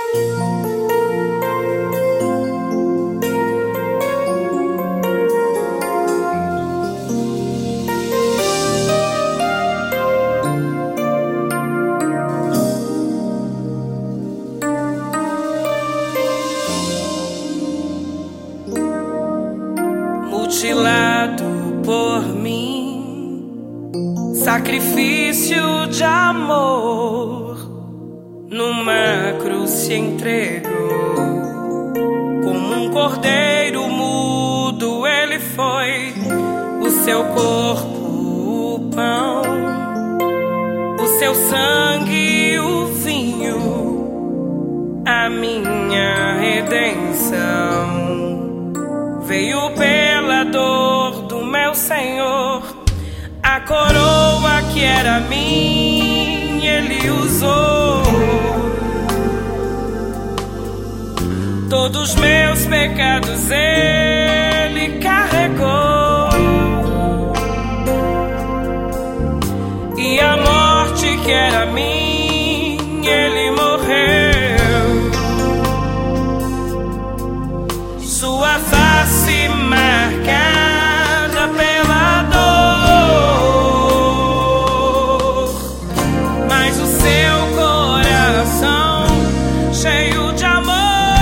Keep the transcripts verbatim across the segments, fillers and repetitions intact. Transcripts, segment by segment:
Mutilado por mim, sacrifício de amor, numa cruz se entregou. Como um cordeiro mudo ele foi, o seu corpo o pão, o seu sangue o vinho, a minha redenção. Veio pela dor do meu Senhor, a coroa que era minha, ele usou. Todos meus pecados ele carregou, e a morte que era minha, ele morreu. Sua face marcada pela dor, mas o seu coração cheio de amor.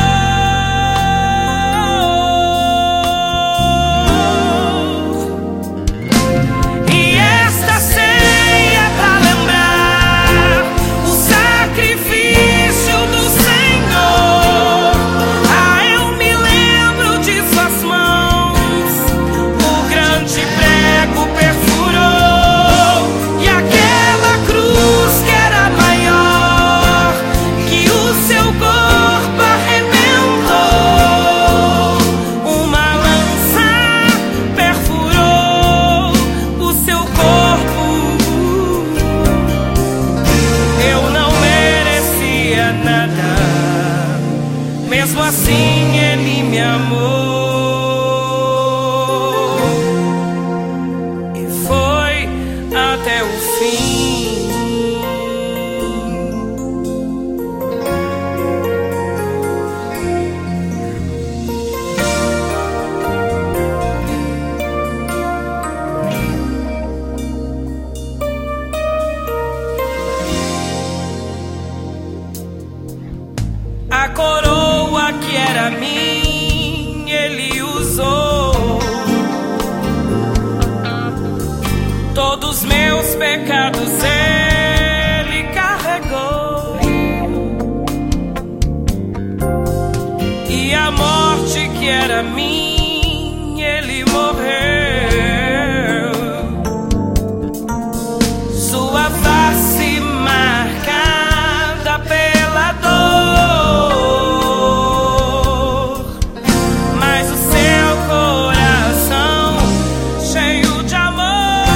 E esta ceia é pra lembrar o sacrifício do Senhor. Ah, eu me lembro de suas mãos, o grande prego perfurou, e aquela cruz que era maior que o seu corpo arrebentou. Uma lança perfurou o seu corpo. Eu não merecia nada, mesmo assim ele me amou e foi até o fim. A coroa que era minha, ele usou. Todos meus pecados ele carregou, e a morte que era minha, ele morreu. Sua face marcada pela dor, mas o seu coração cheio de amor.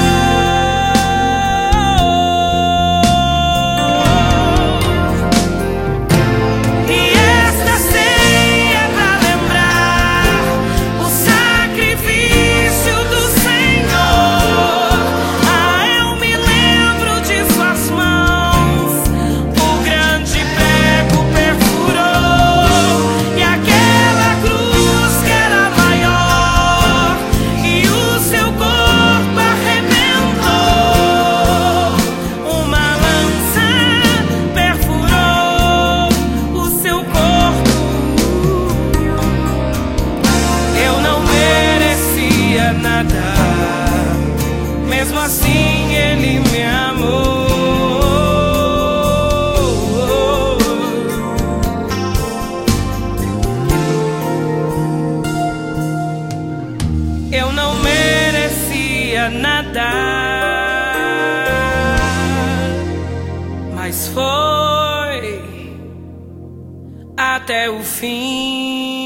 E esta ceia é pra lembrar o sacrifício do Senhor. Ah, eu me lembro de suas mãos, o grande prego perfurou, e aquela cruz que era maior que o seu corpo arrebentou. Uma lança perfurou o seu corpo. Eu não merecia nada, mesmo assim ele me amou. Eu não merecia nada, mas foi até o fim.